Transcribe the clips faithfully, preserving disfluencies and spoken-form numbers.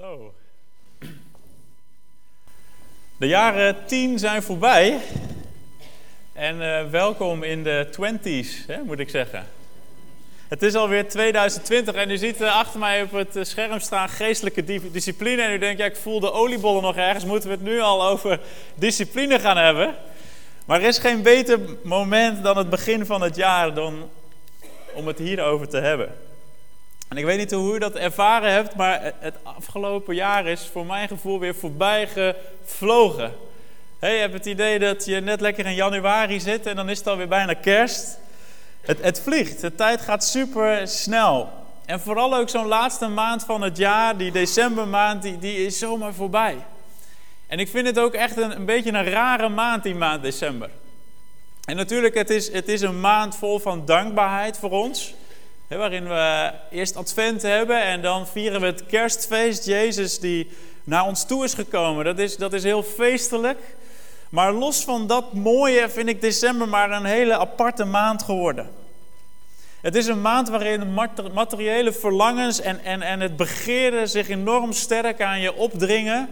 Zo. De jaren tien zijn voorbij. En uh, welkom in de twenties, hè, moet ik zeggen. Het is alweer tweeduizend twintig en u ziet uh, achter mij op het uh, scherm staan geestelijke di- discipline. En u denkt, ja, ik voel de oliebollen nog ergens. Moeten we het nu al over discipline gaan hebben? Maar er is geen beter moment dan het begin van het jaar dan om het hierover te hebben. En ik weet niet hoe u dat ervaren hebt, maar het afgelopen jaar is voor mijn gevoel weer voorbij gevlogen. Hey, je hebt het idee dat je net lekker in januari zit en dan is het alweer bijna kerst. Het, het vliegt, de tijd gaat super snel. En vooral ook zo'n laatste maand van het jaar, die decembermaand, die, die is zomaar voorbij. En ik vind het ook echt een, een beetje een rare maand, die maand december. En natuurlijk, het is, het is een maand vol van dankbaarheid voor ons. He, waarin we eerst Advent hebben en dan vieren we het kerstfeest. Jezus die naar ons toe is gekomen. Dat is, dat is heel feestelijk. Maar los van dat mooie vind ik december maar een hele aparte maand geworden. Het is een maand waarin materiële verlangens en, en, en het begeren zich enorm sterk aan je opdringen.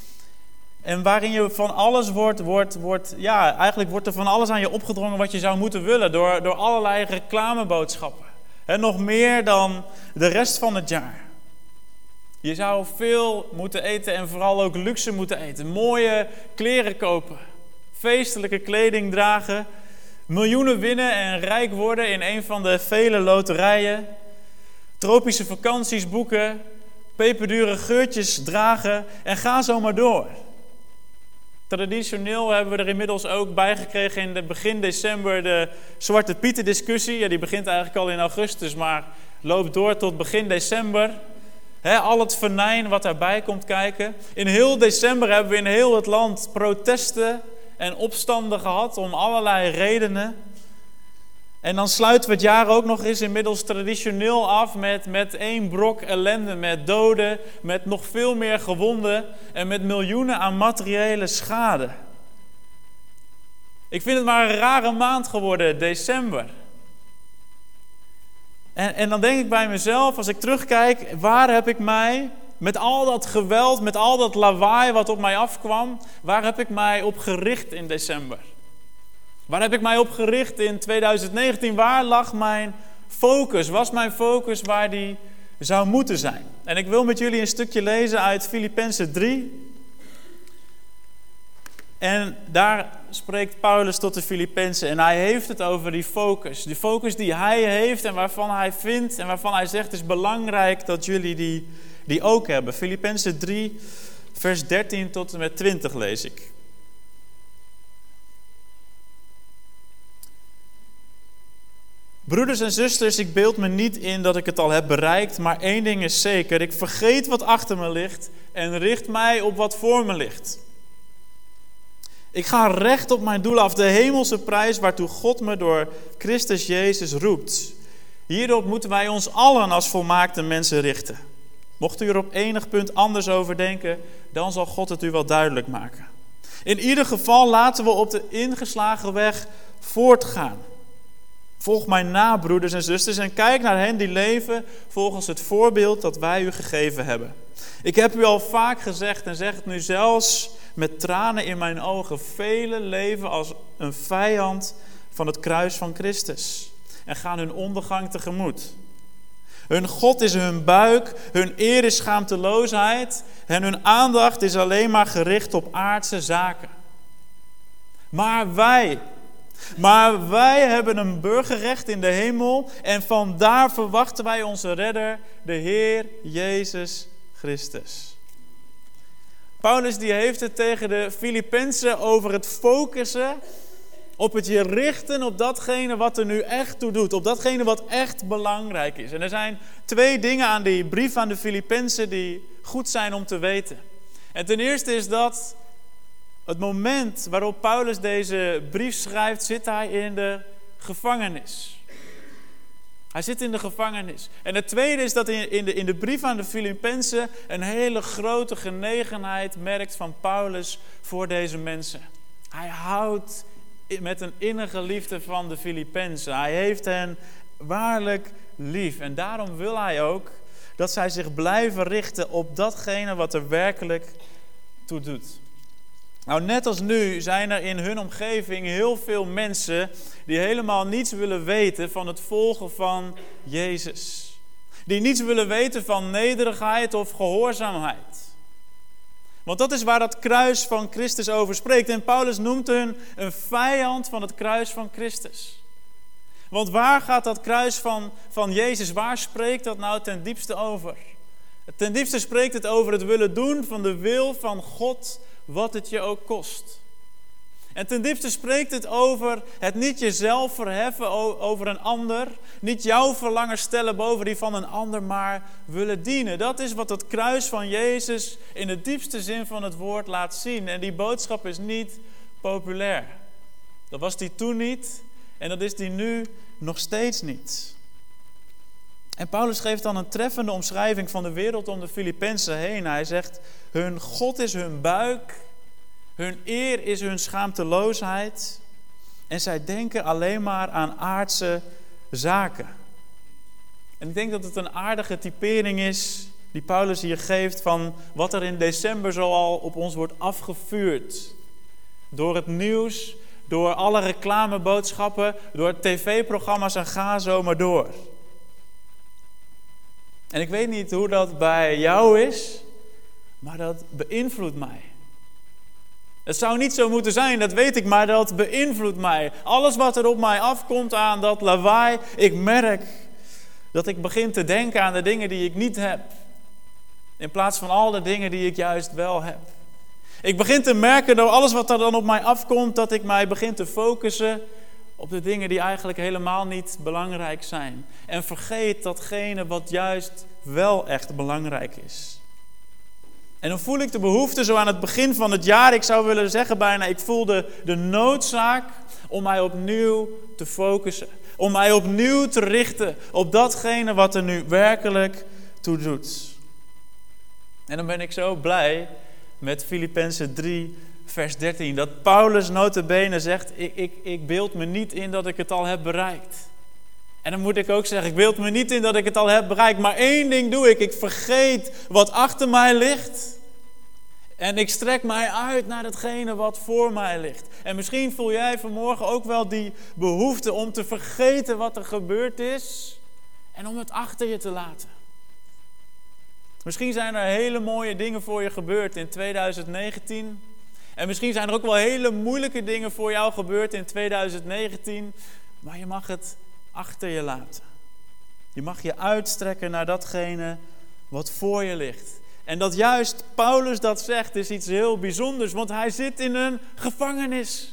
En waarin je van alles wordt, wordt, wordt, ja, eigenlijk wordt er van alles aan je opgedrongen wat je zou moeten willen. Door, door allerlei reclameboodschappen. En nog meer dan de rest van het jaar. Je zou veel moeten eten en vooral ook luxe moeten eten. Mooie kleren kopen. Feestelijke kleding dragen. Miljoenen winnen en rijk worden in een van de vele loterijen. Tropische vakanties boeken. Peperdure geurtjes dragen. En ga zo maar door. Traditioneel hebben we er inmiddels ook bij gekregen in de begin december de Zwarte Pieten discussie. Ja, die begint eigenlijk al in augustus, maar loopt door tot begin december. He, al het venijn wat daarbij komt kijken. In heel december hebben we in heel het land protesten en opstanden gehad om allerlei redenen. En dan sluiten we het jaar ook nog eens inmiddels traditioneel af met, met één brok ellende, met doden, met nog veel meer gewonden en met miljoenen aan materiële schade. Ik vind het maar een rare maand geworden, december. En, en dan denk ik bij mezelf, als ik terugkijk, waar heb ik mij met al dat geweld, met al dat lawaai wat op mij afkwam, waar heb ik mij op gericht in december? Waar heb ik mij op gericht in tweeduizend negentien? Waar lag mijn focus? Was mijn focus waar die zou moeten zijn? En ik wil met jullie een stukje lezen uit Filippenzen drie. En daar spreekt Paulus tot de Filippenzen. En hij heeft het over die focus. Die focus die hij heeft en waarvan hij vindt en waarvan hij zegt het is belangrijk dat jullie die, die ook hebben. Filippenzen drie, vers dertien tot en met twintig lees ik. Broeders en zusters, ik beeld me niet in dat ik het al heb bereikt, maar één ding is zeker. Ik vergeet wat achter me ligt en richt mij op wat voor me ligt. Ik ga recht op mijn doel af, de hemelse prijs waartoe God me door Christus Jezus roept. Hierop moeten wij ons allen als volmaakte mensen richten. Mocht u er op enig punt anders over denken, dan zal God het u wel duidelijk maken. In ieder geval laten we op de ingeslagen weg voortgaan. Volg mij na, broeders en zusters, en kijk naar hen die leven volgens het voorbeeld dat wij u gegeven hebben. Ik heb u al vaak gezegd en zeg het nu zelfs met tranen in mijn ogen. Velen leven als een vijand van het kruis van Christus en gaan hun ondergang tegemoet. Hun God is hun buik, hun eer is schaamteloosheid en hun aandacht is alleen maar gericht op aardse zaken. Maar wij... Maar wij hebben een burgerrecht in de hemel en vandaar verwachten wij onze redder, de Heer Jezus Christus. Paulus die heeft het tegen de Filippenzen over het focussen op het je richten op datgene wat er nu echt toe doet, op datgene wat echt belangrijk is. En er zijn twee dingen aan die brief aan de Filippenzen die goed zijn om te weten. En ten eerste is dat het moment waarop Paulus deze brief schrijft, zit hij in de gevangenis. Hij zit in de gevangenis. En het tweede is dat in de, in de brief aan de Filippenzen een hele grote genegenheid merkt van Paulus voor deze mensen. Hij houdt met een innige liefde van de Filippenzen. Hij heeft hen waarlijk lief. En daarom wil hij ook dat zij zich blijven richten op datgene wat er werkelijk toe doet. Nou, net als nu zijn er in hun omgeving heel veel mensen die helemaal niets willen weten van het volgen van Jezus. Die niets willen weten van nederigheid of gehoorzaamheid. Want dat is waar dat kruis van Christus over spreekt. En Paulus noemt hun een vijand van het kruis van Christus. Want waar gaat dat kruis van, van Jezus, waar spreekt dat nou ten diepste over? Ten diepste spreekt het over het willen doen van de wil van God, wat het je ook kost. En ten diepste spreekt het over het niet jezelf verheffen over een ander. Niet jouw verlangen stellen boven die van een ander, maar willen dienen. Dat is wat het kruis van Jezus in de diepste zin van het woord laat zien. En die boodschap is niet populair. Dat was die toen niet en dat is die nu nog steeds niet. En Paulus geeft dan een treffende omschrijving van de wereld om de Filippenzen heen. Hij zegt, hun God is hun buik, hun eer is hun schaamteloosheid en zij denken alleen maar aan aardse zaken. En ik denk dat het een aardige typering is die Paulus hier geeft van wat er in december zoal op ons wordt afgevuurd. Door het nieuws, door alle reclameboodschappen, door tv-programma's en ga zo maar door. En ik weet niet hoe dat bij jou is, maar dat beïnvloedt mij. Het zou niet zo moeten zijn, dat weet ik, maar dat beïnvloedt mij. Alles wat er op mij afkomt aan dat lawaai, ik merk dat ik begin te denken aan de dingen die ik niet heb. In plaats van al de dingen die ik juist wel heb. Ik begin te merken door alles wat er dan op mij afkomt, dat ik mij begin te focussen op de dingen die eigenlijk helemaal niet belangrijk zijn. En vergeet datgene wat juist wel echt belangrijk is. En dan voel ik de behoefte zo aan het begin van het jaar, ik zou willen zeggen bijna, ik voelde de noodzaak om mij opnieuw te focussen. Om mij opnieuw te richten op datgene wat er nu werkelijk toe doet. En dan ben ik zo blij met Filippenzen drie, vers dertien. Dat Paulus nota bene zegt, ik, ik, ik beeld me niet in dat ik het al heb bereikt. En dan moet ik ook zeggen, ik beeld me niet in dat ik het al heb bereikt. Maar één ding doe ik, ik vergeet wat achter mij ligt. En ik strek mij uit naar datgene wat voor mij ligt. En misschien voel jij vanmorgen ook wel die behoefte om te vergeten wat er gebeurd is. En om het achter je te laten. Misschien zijn er hele mooie dingen voor je gebeurd in tweeduizend negentien. En misschien zijn er ook wel hele moeilijke dingen voor jou gebeurd in tweeduizend negentien. Maar je mag het achter je laten. Je mag je uitstrekken naar datgene wat voor je ligt. En dat juist Paulus dat zegt is iets heel bijzonders. Want hij zit in een gevangenis.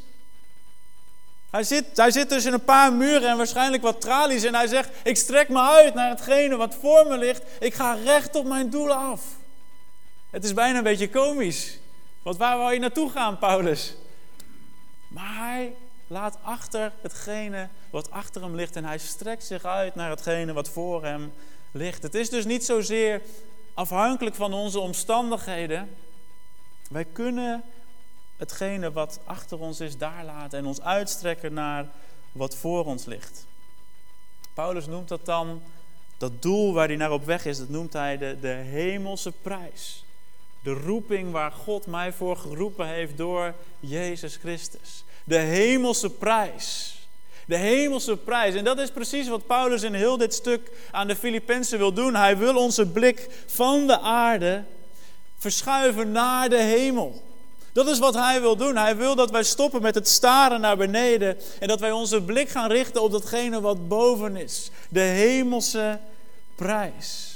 Hij zit, hij zit tussen een paar muren en waarschijnlijk wat tralies. En hij zegt, ik strek me uit naar hetgene wat voor me ligt. Ik ga recht op mijn doelen af. Het is bijna een beetje komisch. Want waar wou je naartoe gaan, Paulus? Maar hij laat achter hetgene wat achter hem ligt. En hij strekt zich uit naar hetgene wat voor hem ligt. Het is dus niet zozeer afhankelijk van onze omstandigheden. Wij kunnen hetgene wat achter ons is daar laten en ons uitstrekken naar wat voor ons ligt. Paulus noemt dat dan, dat doel waar hij naar op weg is, dat noemt hij de, de hemelse prijs. De roeping waar God mij voor geroepen heeft door Jezus Christus. De hemelse prijs. De hemelse prijs. En dat is precies wat Paulus in heel dit stuk aan de Filippenzen wil doen. Hij wil onze blik van de aarde verschuiven naar de hemel. Dat is wat hij wil doen. Hij wil dat wij stoppen met het staren naar beneden. En dat wij onze blik gaan richten op datgene wat boven is. De hemelse prijs.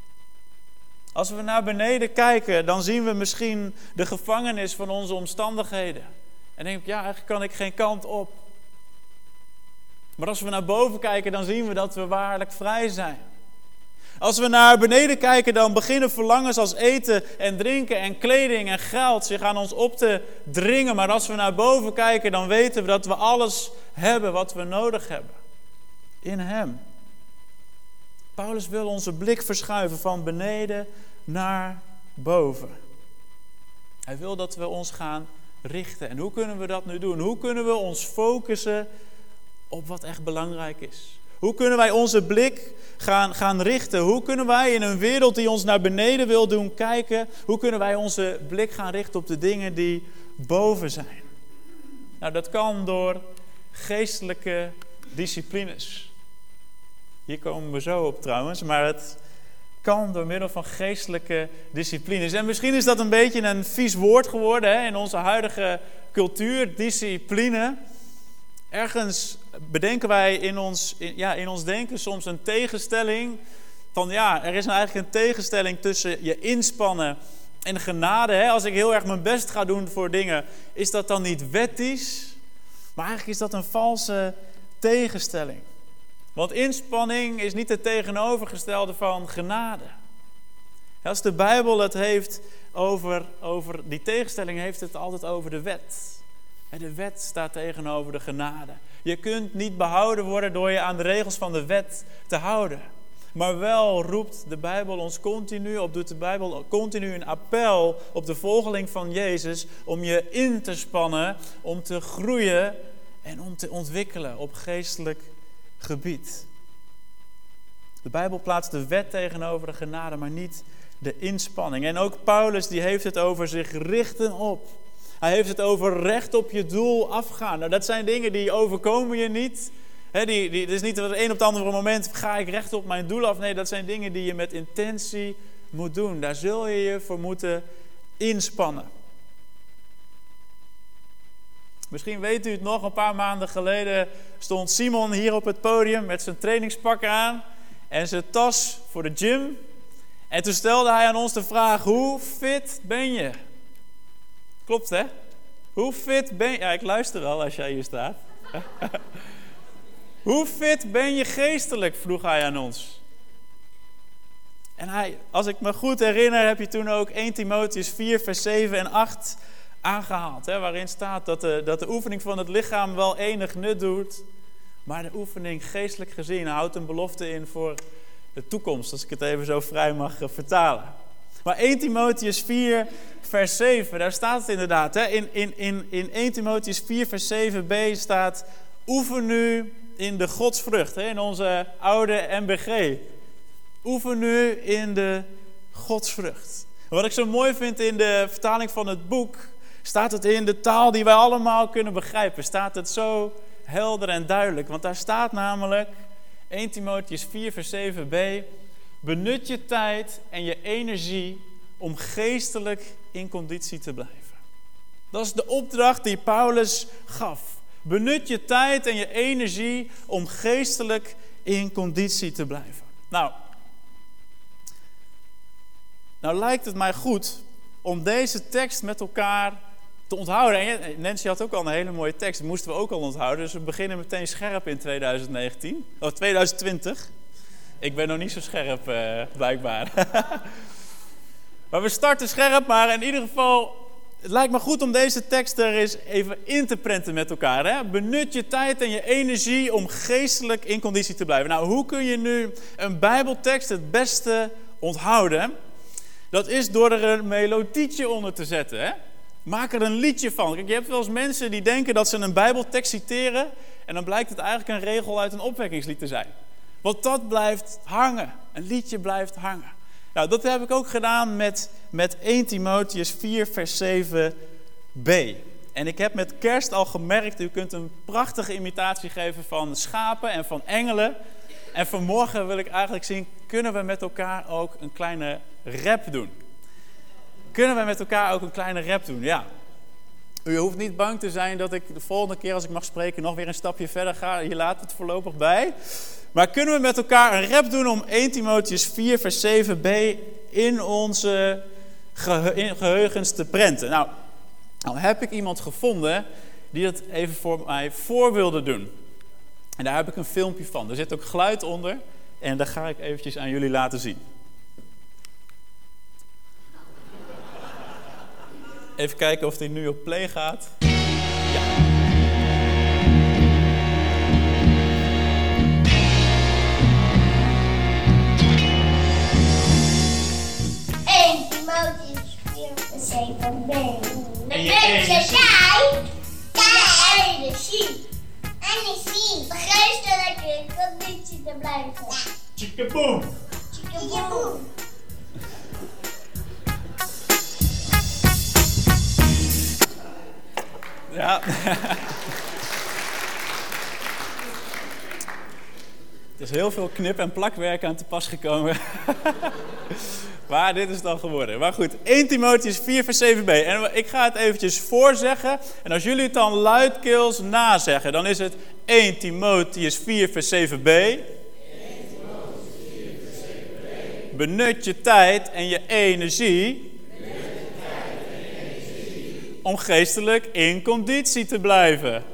Als we naar beneden kijken, dan zien we misschien de gevangenis van onze omstandigheden. En denk ik, ja, eigenlijk kan ik geen kant op. Maar als we naar boven kijken, dan zien we dat we waarlijk vrij zijn. Als we naar beneden kijken, dan beginnen verlangens als eten en drinken en kleding en geld zich aan ons op te dringen. Maar als we naar boven kijken, dan weten we dat we alles hebben wat we nodig hebben. In Hem. Paulus wil onze blik verschuiven van beneden naar boven. Hij wil dat we ons gaan richten. En hoe kunnen we dat nu doen? Hoe kunnen we ons focussen op wat echt belangrijk is? Hoe kunnen wij onze blik gaan, gaan richten? Hoe kunnen wij in een wereld die ons naar beneden wil doen kijken, hoe kunnen wij onze blik gaan richten op de dingen die boven zijn? Nou, dat kan door geestelijke disciplines. Hier komen we zo op trouwens, maar het kan door middel van geestelijke disciplines. En misschien is dat een beetje een vies woord geworden hè, in onze huidige cultuur, discipline. Ergens bedenken wij in ons, in, ja, in ons denken soms een tegenstelling. Van ja, er is nou eigenlijk een tegenstelling tussen je inspannen en genade. Hè. Als ik heel erg mijn best ga doen voor dingen, is dat dan niet wettisch? Maar eigenlijk is dat een valse tegenstelling. Want inspanning is niet het tegenovergestelde van genade. Als de Bijbel het heeft over, over die tegenstelling, heeft het altijd over de wet. De wet staat tegenover de genade. Je kunt niet behouden worden door je aan de regels van de wet te houden. Maar wel roept de Bijbel ons continu op, doet de Bijbel continu een appel op de volgeling van Jezus om je in te spannen, om te groeien en om te ontwikkelen op geestelijk gebied. De Bijbel plaatst de wet tegenover de genade, maar niet de inspanning. En ook Paulus die heeft het over zich richten op. Hij heeft het over recht op je doel afgaan. Nou, dat zijn dingen die overkomen je niet. He, die, die, het is niet dat het een op het andere moment ga ik recht op mijn doel af. Nee, dat zijn dingen die je met intentie moet doen. Daar zul je je voor moeten inspannen. Misschien weet u het nog, een paar maanden geleden stond Simon hier op het podium met zijn trainingspak aan en zijn tas voor de gym. En toen stelde hij aan ons de vraag, hoe fit ben je? Klopt hè? Hoe fit ben je? Ja, ik luister al als jij hier staat. Hoe fit ben je geestelijk? Vroeg hij aan ons. En hij, als ik me goed herinner, heb je toen ook eerste Timotheüs vier, vers zeven en acht aangehaald. Hè, waarin staat dat de, dat de oefening van het lichaam wel enig nut doet. Maar de oefening geestelijk gezien houdt een belofte in voor de toekomst. Als ik het even zo vrij mag uh, vertalen. Maar eerste Timotheüs vier, vers zeven, daar staat het inderdaad. Hè? In, in, in, in eerste Timotheüs vier, vers zeven b staat, oefen nu in de godsvrucht. Hè? In onze oude M B G. Oefen nu in de godsvrucht. Wat ik zo mooi vind in de vertaling van het boek, staat het in de taal die wij allemaal kunnen begrijpen. Staat het zo helder en duidelijk. Want daar staat namelijk, eerste Timotheüs vier, vers zeven b, benut je tijd en je energie om geestelijk in conditie te blijven. Dat is de opdracht die Paulus gaf. Benut je tijd en je energie om geestelijk in conditie te blijven. Nou, nou lijkt het mij goed om deze tekst met elkaar te onthouden. En Nancy had ook al een hele mooie tekst, die moesten we ook al onthouden. Dus we beginnen meteen scherp in twintig negentien. Oh, twintig twintig. Ik ben nog niet zo scherp, uh, blijkbaar. Maar we starten scherp, maar in ieder geval, het lijkt me goed om deze tekst er eens even in te prenten met elkaar. Hè? Benut je tijd en je energie om geestelijk in conditie te blijven. Nou, hoe kun je nu een Bijbeltekst het beste onthouden? Dat is door er een melodietje onder te zetten. Hè? Maak er een liedje van. Kijk, je hebt wel eens mensen die denken dat ze een Bijbeltekst citeren en dan blijkt het eigenlijk een regel uit een opwekkingslied te zijn. Want dat blijft hangen. Een liedje blijft hangen. Nou, dat heb ik ook gedaan met, met eerste Timotheüs vier, vers zeven b. En ik heb met kerst al gemerkt, u kunt een prachtige imitatie geven van schapen en van engelen. En vanmorgen wil ik eigenlijk zien, kunnen we met elkaar ook een kleine rap doen? Kunnen we met elkaar ook een kleine rap doen? Ja. U hoeft niet bang te zijn dat ik de volgende keer als ik mag spreken nog weer een stapje verder ga. Je laat het voorlopig bij. Maar kunnen we met elkaar een rap doen om eerste Timotheüs vier, vers zeven b in onze gehe- in geheugens te prenten? Nou, nou heb ik iemand gevonden die dat even voor mij voor wilde doen. En daar heb ik een filmpje van. Er zit ook geluid onder en dat ga ik eventjes aan jullie laten zien. Even kijken of die nu op play gaat. Ja. eerste Timotheüs vier, vers zeven b. En je Benut je energie. tijd en energie Energie. Geestelijk in conditie te blijven. Chickaboom! Chickaboom. Ja. Er is heel veel knip- en plakwerk aan te pas gekomen. Maar dit is het dan geworden. Maar goed, eerste Timotheüs vier vers zeven b. En ik ga het eventjes voorzeggen. En als jullie het dan luidkeels nazeggen, dan is het eerste Timotheüs vier vers zeven b. Benut je tijd en je energie om geestelijk in conditie te blijven.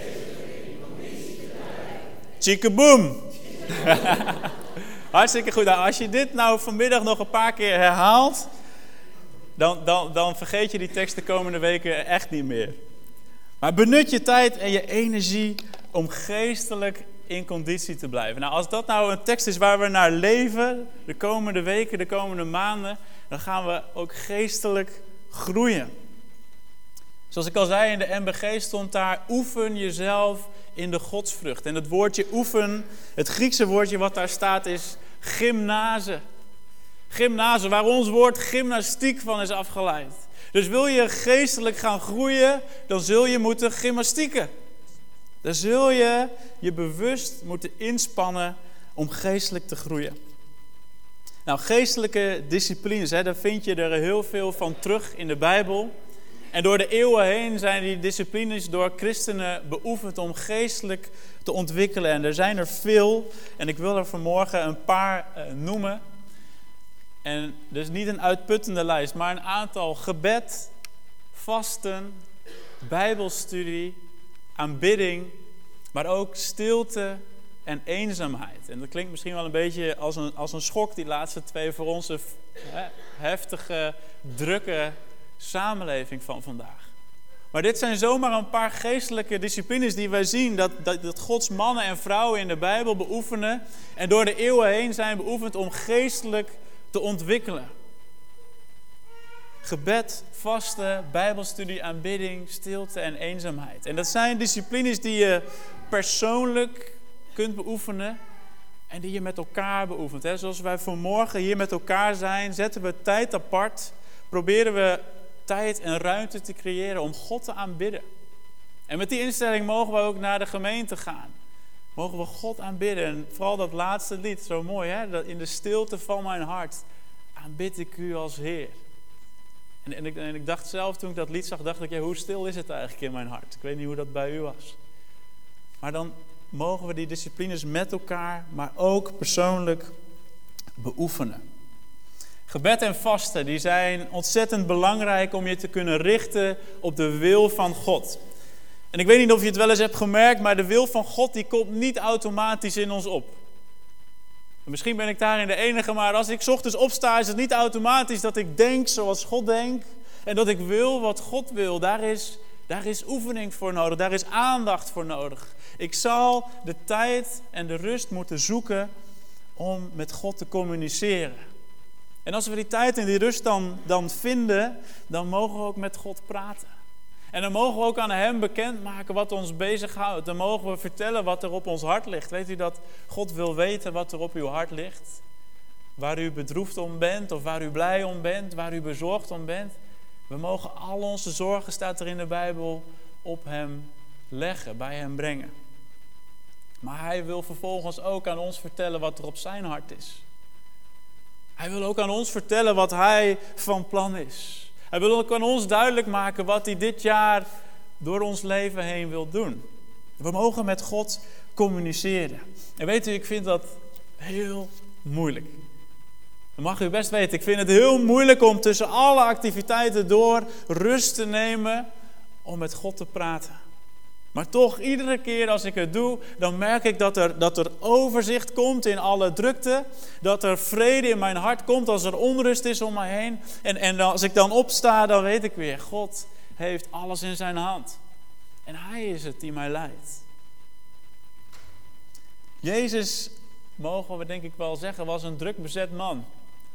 Chickaboom! Hartstikke goed. Nou, als je dit nou vanmiddag nog een paar keer herhaalt, dan, dan, dan vergeet je die tekst de komende weken echt niet meer. Maar benut je tijd en je energie om geestelijk in conditie te blijven. Nou, als dat nou een tekst is waar we naar leven, de komende weken, de komende maanden, dan gaan we ook geestelijk groeien. Zoals ik al zei, in de M B G stond daar, oefen jezelf in de godsvrucht. En het woordje oefen, het Griekse woordje wat daar staat is gymnase. Gymnase, waar ons woord gymnastiek van is afgeleid. Dus wil je geestelijk gaan groeien, dan zul je moeten gymnastieken. Dan zul je je bewust moeten inspannen om geestelijk te groeien. Nou, geestelijke disciplines, hè, daar vind je er heel veel van terug in de Bijbel. En door de eeuwen heen zijn die disciplines door christenen beoefend om geestelijk te ontwikkelen. En er zijn er veel. En ik wil er vanmorgen een paar uh, noemen. En dus niet een uitputtende lijst, maar een aantal: gebed, vasten, bijbelstudie, aanbidding, maar ook stilte en eenzaamheid. En dat klinkt misschien wel een beetje als een, als een schok, die laatste twee, voor onze hè, heftige, drukke samenleving van vandaag. Maar dit zijn zomaar een paar geestelijke disciplines die wij zien dat, dat, dat Gods mannen en vrouwen in de Bijbel beoefenen en door de eeuwen heen zijn beoefend om geestelijk te ontwikkelen. Gebed, vasten, bijbelstudie, aanbidding, stilte en eenzaamheid. En dat zijn disciplines die je persoonlijk kunt beoefenen en die je met elkaar beoefent. Hè. Zoals wij vanmorgen hier met elkaar zijn, zetten we tijd apart, proberen we tijd en ruimte te creëren om God te aanbidden. En met die instelling mogen we ook naar de gemeente gaan. Mogen we God aanbidden. En vooral dat laatste lied, zo mooi hè. Dat in de stilte van mijn hart aanbid ik u als Heer. En, en, ik, en ik dacht zelf, toen ik dat lied zag, dacht ik, ja, hoe stil is het eigenlijk in mijn hart? Ik weet niet hoe dat bij u was. Maar dan mogen we die disciplines met elkaar, maar ook persoonlijk beoefenen. Gebed en vasten, die zijn ontzettend belangrijk om je te kunnen richten op de wil van God. En ik weet niet of je het wel eens hebt gemerkt, maar de wil van God die komt niet automatisch in ons op. Misschien ben ik daarin de enige, maar als ik 's ochtends opsta, is het niet automatisch dat ik denk zoals God denkt. En dat ik wil wat God wil. Daar is, daar is oefening voor nodig, daar is aandacht voor nodig. Ik zal de tijd en de rust moeten zoeken om met God te communiceren. En als we die tijd en die rust dan, dan vinden, dan mogen we ook met God praten. En dan mogen we ook aan hem bekendmaken wat ons bezighoudt. Dan mogen we vertellen wat er op ons hart ligt. Weet u dat God wil weten wat er op uw hart ligt? Waar u bedroefd om bent, of waar u blij om bent, waar u bezorgd om bent. We mogen al onze zorgen, staat er in de Bijbel, op hem leggen, bij hem brengen. Maar hij wil vervolgens ook aan ons vertellen wat er op zijn hart is. Hij wil ook aan ons vertellen wat hij van plan is. Hij wil ook aan ons duidelijk maken wat hij dit jaar door ons leven heen wil doen. We mogen met God communiceren. En weet u, ik vind dat heel moeilijk. Dat mag u best weten. Ik vind het heel moeilijk om tussen alle activiteiten door rust te nemen om met God te praten. Maar toch, iedere keer als ik het doe, dan merk ik dat er, dat er overzicht komt in alle drukte. Dat er vrede in mijn hart komt als er onrust is om mij heen. En, en als ik dan opsta, dan weet ik weer, God heeft alles in zijn hand. En hij is het die mij leidt. Jezus, mogen we denk ik wel zeggen, was een druk bezet man.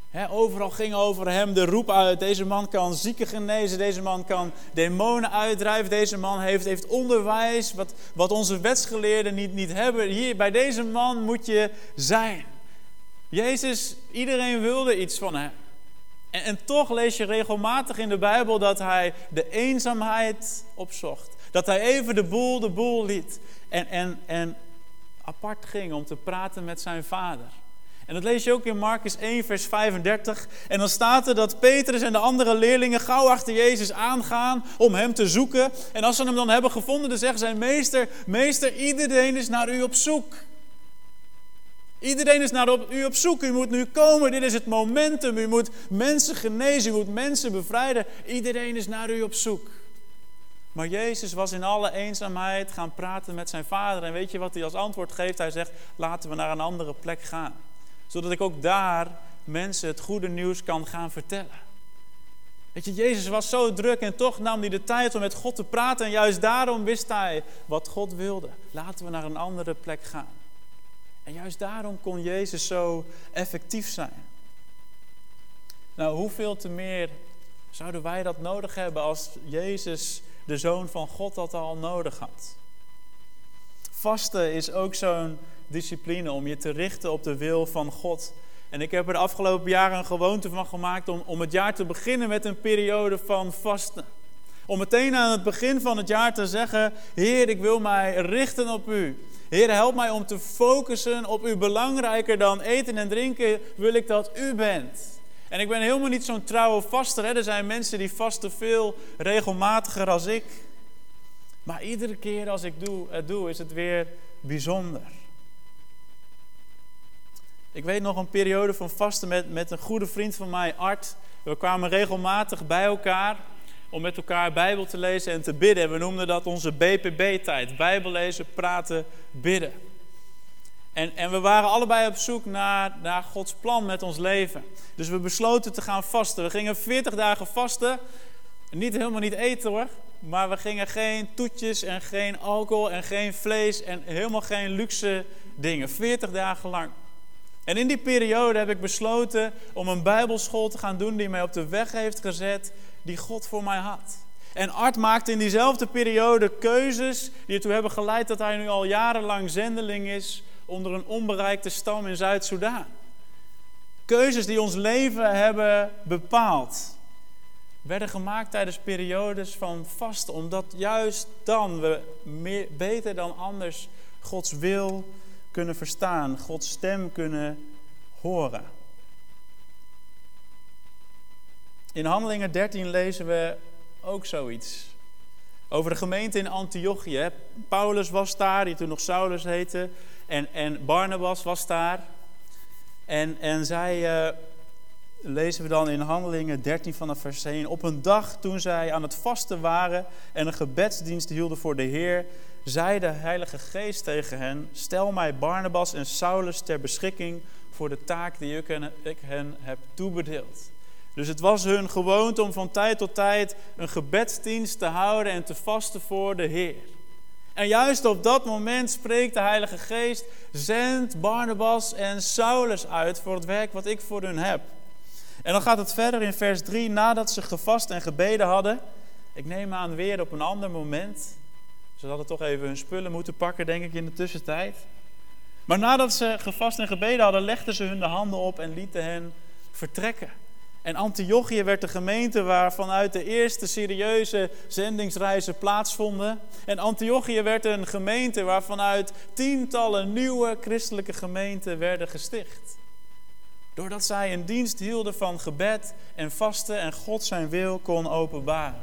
He, overal ging over hem de roep uit. Deze man kan zieken genezen. Deze man kan demonen uitdrijven. Deze man heeft, heeft onderwijs wat, wat onze wetsgeleerden niet, niet hebben. Hier, bij deze man moet je zijn. Jezus, iedereen wilde iets van hem. En, en toch lees je regelmatig in de Bijbel dat hij de eenzaamheid opzocht. Dat hij even de boel de boel liet. En, en, en apart ging om te praten met zijn vader. En dat lees je ook in Markus één, vers vijfendertig. En dan staat er dat Petrus en de andere leerlingen gauw achter Jezus aangaan om hem te zoeken. En als ze hem dan hebben gevonden, dan zeggen zij: meester, meester, iedereen is naar u op zoek. Iedereen is naar u op zoek. U moet nu komen. Dit is het momentum. U moet mensen genezen. U moet mensen bevrijden. Iedereen is naar u op zoek. Maar Jezus was in alle eenzaamheid gaan praten met zijn vader. En weet je wat hij als antwoord geeft? Hij zegt: laten we naar een andere plek gaan. Zodat ik ook daar mensen het goede nieuws kan gaan vertellen. Weet je, Jezus was zo druk en toch nam hij de tijd om met God te praten. En juist daarom wist hij wat God wilde. Laten we naar een andere plek gaan. En juist daarom kon Jezus zo effectief zijn. Nou, hoeveel te meer zouden wij dat nodig hebben als Jezus, de Zoon van God, dat al nodig had. Vasten is ook zo'n discipline om je te richten op de wil van God. En ik heb er de afgelopen jaren een gewoonte van gemaakt om, om het jaar te beginnen met een periode van vasten. Om meteen aan het begin van het jaar te zeggen: Heer, ik wil mij richten op u. Heer, help mij om te focussen op u. Belangrijker dan eten en drinken wil ik dat u bent. En ik ben helemaal niet zo'n trouwe vaster. Hè? Er zijn mensen die vasten veel regelmatiger als ik. Maar iedere keer als ik doe, het doe, is het weer bijzonder. Ik weet nog een periode van vasten met, met een goede vriend van mij, Art. We kwamen regelmatig bij elkaar om met elkaar Bijbel te lezen en te bidden. En we noemden dat onze B P B-tijd. Bijbel lezen, praten, bidden. En, en we waren allebei op zoek naar, naar Gods plan met ons leven. Dus we besloten te gaan vasten. We gingen veertig dagen vasten. Niet helemaal niet eten hoor. Maar we gingen geen toetjes en geen alcohol en geen vlees en helemaal geen luxe dingen. veertig dagen lang. En in die periode heb ik besloten om een bijbelschool te gaan doen die mij op de weg heeft gezet die God voor mij had. En Art maakte in diezelfde periode keuzes die ertoe hebben geleid dat hij nu al jarenlang zendeling is onder een onbereikte stam in Zuid-Soedan. Keuzes die ons leven hebben bepaald. Werden gemaakt tijdens periodes van vasten, omdat juist dan we meer, beter dan anders Gods wil kunnen verstaan, Gods stem kunnen horen. In Handelingen dertien lezen we ook zoiets. Over de gemeente in Antiochië. Paulus was daar, die toen nog Saulus heette. En, en Barnabas was daar. En, en zij, uh, lezen we dan in Handelingen dertien vanaf vers één. Op een dag toen zij aan het vasten waren en een gebedsdienst hielden voor de Heer, zei de Heilige Geest tegen hen: stel mij Barnabas en Saulus ter beschikking voor de taak die ik hen, ik hen heb toebedeeld. Dus het was hun gewoonte om van tijd tot tijd een gebedsdienst te houden en te vasten voor de Heer. En juist op dat moment spreekt de Heilige Geest: zend Barnabas en Saulus uit voor het werk wat ik voor hun heb. En dan gaat het verder in vers drie. Nadat ze gevast en gebeden hadden, ik neem aan weer op een ander moment. Ze hadden toch even hun spullen moeten pakken, denk ik, in de tussentijd. Maar nadat ze gevast en gebeden hadden, legden ze hun de handen op en lieten hen vertrekken. En Antiochië werd de gemeente waar vanuit de eerste serieuze zendingsreizen plaatsvonden. En Antiochië werd een gemeente waar vanuit tientallen nieuwe christelijke gemeenten werden gesticht. Doordat zij een dienst hielden van gebed en vasten en God zijn wil kon openbaren.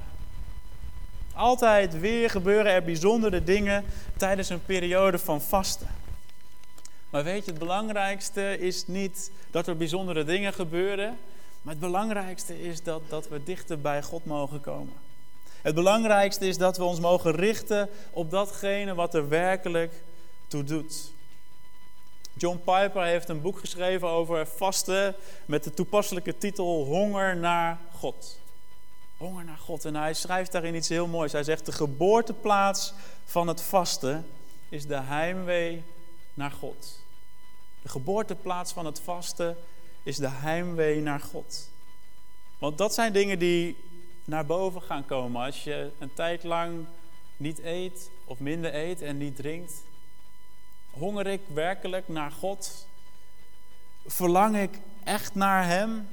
Altijd weer gebeuren er bijzondere dingen tijdens een periode van vasten. Maar weet je, het belangrijkste is niet dat er bijzondere dingen gebeuren. Maar het belangrijkste is dat, dat we dichter bij God mogen komen. Het belangrijkste is dat we ons mogen richten op datgene wat er werkelijk toe doet. John Piper heeft een boek geschreven over vasten met de toepasselijke titel Honger naar God. Honger naar God. En hij schrijft daarin iets heel moois. Hij zegt: de geboorteplaats van het vasten is de heimwee naar God. De geboorteplaats van het vasten is de heimwee naar God. Want dat zijn dingen die naar boven gaan komen als je een tijd lang niet eet of minder eet en niet drinkt. Honger ik werkelijk naar God? Verlang ik echt naar Hem?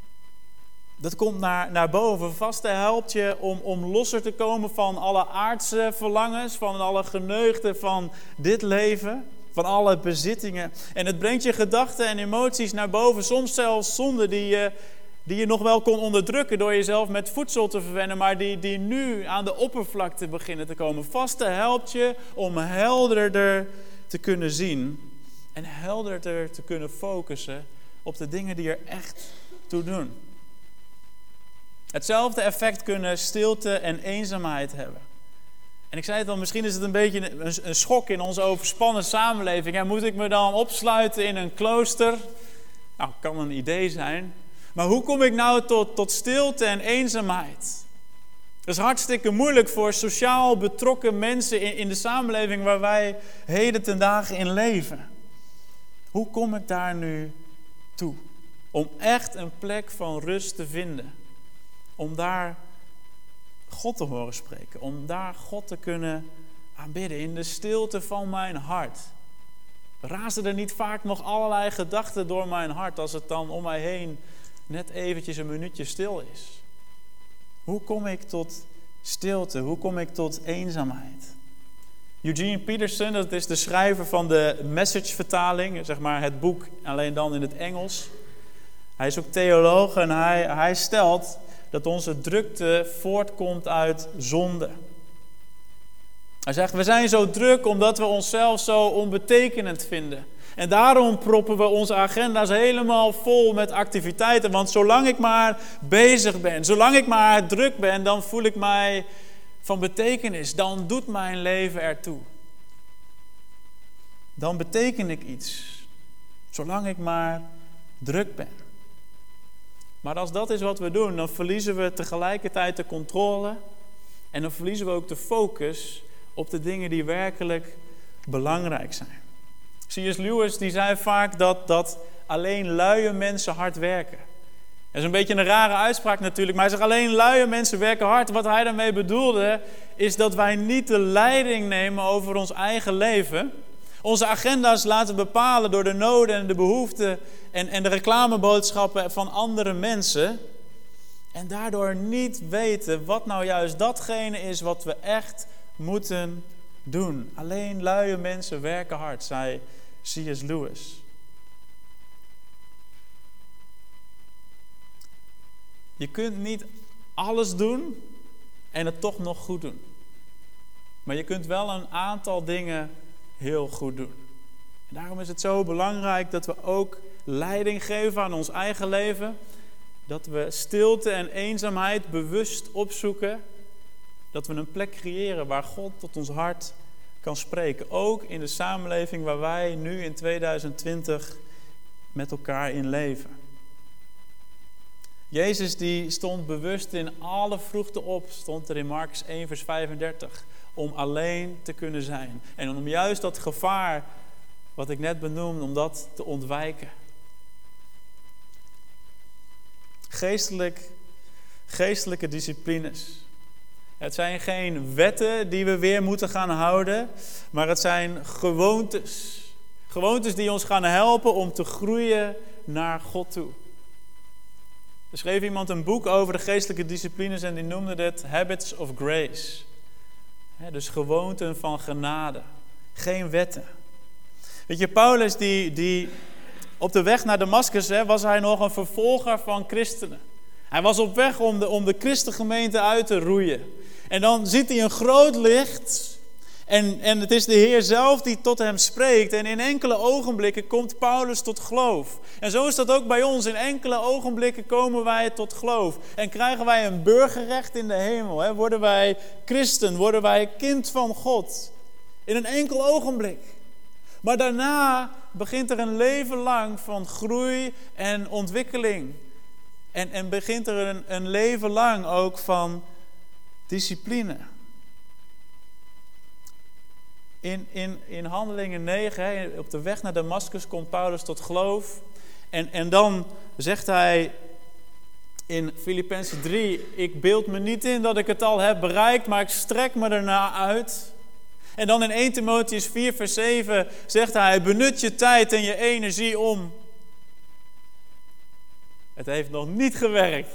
Dat komt naar, naar boven. Vasten helpt je om, om losser te komen van alle aardse verlangens, van alle geneugten van dit leven, van alle bezittingen. En het brengt je gedachten en emoties naar boven, soms zelfs zonden die je, die je nog wel kon onderdrukken door jezelf met voedsel te verwennen, maar die, die nu aan de oppervlakte beginnen te komen. Vasten helpt je om helderder te kunnen zien en helderder te kunnen focussen op de dingen die er echt toe doen. Hetzelfde effect kunnen stilte en eenzaamheid hebben. En ik zei het al, misschien is het een beetje een, een schok in onze overspannen samenleving. Ja, moet ik me dan opsluiten in een klooster? Nou, kan een idee zijn. Maar hoe kom ik nou tot, tot stilte en eenzaamheid? Dat is hartstikke moeilijk voor sociaal betrokken mensen in, in de samenleving waar wij heden ten dagen in leven. Hoe kom ik daar nu toe? Om echt een plek van rust te vinden. Om daar God te horen spreken. Om daar God te kunnen aanbidden. In de stilte van mijn hart. Razen er niet vaak nog allerlei gedachten door mijn hart. Als het dan om mij heen net eventjes een minuutje stil is. Hoe kom ik tot stilte? Hoe kom ik tot eenzaamheid? Eugene Peterson, dat is de schrijver van de Message-vertaling. Zeg maar het boek, alleen dan in het Engels. Hij is ook theoloog en hij, hij stelt dat onze drukte voortkomt uit zonde. Hij zegt, we zijn zo druk omdat we onszelf zo onbetekenend vinden. En daarom proppen we onze agenda's helemaal vol met activiteiten. Want zolang ik maar bezig ben, zolang ik maar druk ben, dan voel ik mij van betekenis. Dan doet mijn leven ertoe. Dan beteken ik iets. Zolang ik maar druk ben. Maar als dat is wat we doen, dan verliezen we tegelijkertijd de controle. En dan verliezen we ook de focus op de dingen die werkelijk belangrijk zijn. C S Lewis die zei vaak dat, dat alleen luie mensen hard werken. Dat is een beetje een rare uitspraak natuurlijk, maar hij zegt alleen luie mensen werken hard. Wat hij daarmee bedoelde is dat wij niet de leiding nemen over ons eigen leven. Onze agenda's laten bepalen door de noden en de behoeften en, en de reclameboodschappen van andere mensen. En daardoor niet weten wat nou juist datgene is wat we echt moeten doen. Alleen luie mensen werken hard, zei C S Lewis. Je kunt niet alles doen en het toch nog goed doen. Maar je kunt wel een aantal dingen heel goed doen. En daarom is het zo belangrijk dat we ook leiding geven aan ons eigen leven. Dat we stilte en eenzaamheid bewust opzoeken. Dat we een plek creëren waar God tot ons hart kan spreken. Ook in de samenleving waar wij nu in tweeduizend twintig met elkaar in leven. Jezus die stond bewust in alle vroegte op, stond er in Markus één vers vijfendertig, om alleen te kunnen zijn. En om juist dat gevaar, wat ik net benoemde, om dat te ontwijken. Geestelijk, geestelijke disciplines. Het zijn geen wetten die we weer moeten gaan houden, maar het zijn gewoontes. Gewoontes die ons gaan helpen om te groeien naar God toe. Er schreef iemand een boek over de geestelijke disciplines en die noemde het Habits of Grace. He, dus gewoonten van genade, geen wetten. Weet je, Paulus die, die op de weg naar Damascus he, was hij nog een vervolger van christenen. Hij was op weg om de, om de christengemeente uit te roeien. En dan ziet hij een groot licht. En, en het is de Heer zelf die tot hem spreekt. En in enkele ogenblikken komt Paulus tot geloof. En zo is dat ook bij ons. In enkele ogenblikken komen wij tot geloof. En krijgen wij een burgerrecht in de hemel. Hè? Worden wij christen, worden wij kind van God. In een enkel ogenblik. Maar daarna begint er een leven lang van groei en ontwikkeling. En, en begint er een, een leven lang ook van discipline. In, in, in Handelingen negen, hè, op de weg naar Damascus, komt Paulus tot geloof. En, en dan zegt hij in Filippenzen drie, ik beeld me niet in dat ik het al heb bereikt, maar ik strek me ernaar uit. En dan in eerste Timotheüs vier vers zeven zegt hij, benut je tijd en je energie om. Het heeft nog niet gewerkt.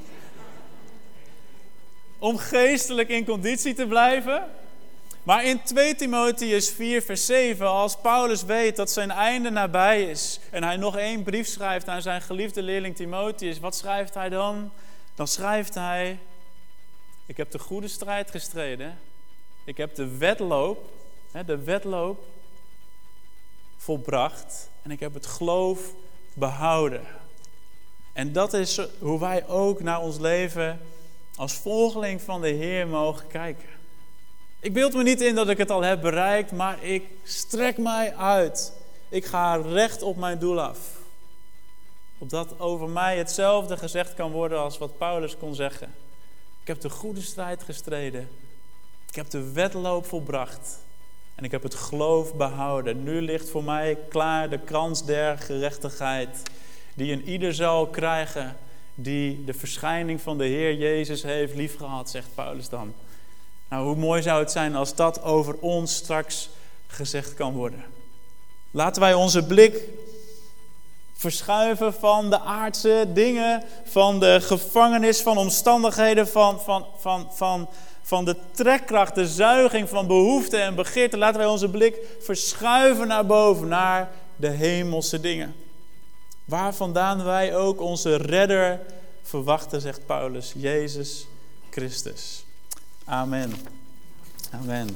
Om geestelijk in conditie te blijven. Maar in tweede Timotheüs vier vers zeven, als Paulus weet dat zijn einde nabij is en hij nog één brief schrijft aan zijn geliefde leerling Timotheus, wat schrijft hij dan? Dan schrijft hij, ik heb de goede strijd gestreden, ik heb de wedloop, de wedloop volbracht en ik heb het geloof behouden. En dat is hoe wij ook naar ons leven als volgeling van de Heer mogen kijken. Ik beeld me niet in dat ik het al heb bereikt, maar ik strek mij uit. Ik ga recht op mijn doel af. Opdat over mij hetzelfde gezegd kan worden als wat Paulus kon zeggen. Ik heb de goede strijd gestreden. Ik heb de wedloop volbracht. En ik heb het geloof behouden. Nu ligt voor mij klaar de krans der gerechtigheid. Die een ieder zal krijgen die de verschijning van de Heer Jezus heeft liefgehad, zegt Paulus dan. Nou, hoe mooi zou het zijn als dat over ons straks gezegd kan worden. Laten wij onze blik verschuiven van de aardse dingen, van de gevangenis, van omstandigheden, van, van, van, van, van de trekkracht, de zuiging van behoeften en begeerten. Laten wij onze blik verschuiven naar boven, naar de hemelse dingen. Waar vandaan wij ook onze redder verwachten, zegt Paulus, Jezus Christus. Amen. Amen.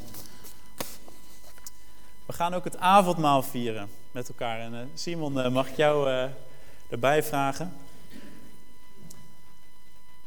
We gaan ook het avondmaal vieren met elkaar. En uh, Simon, uh, mag ik jou uh, erbij vragen?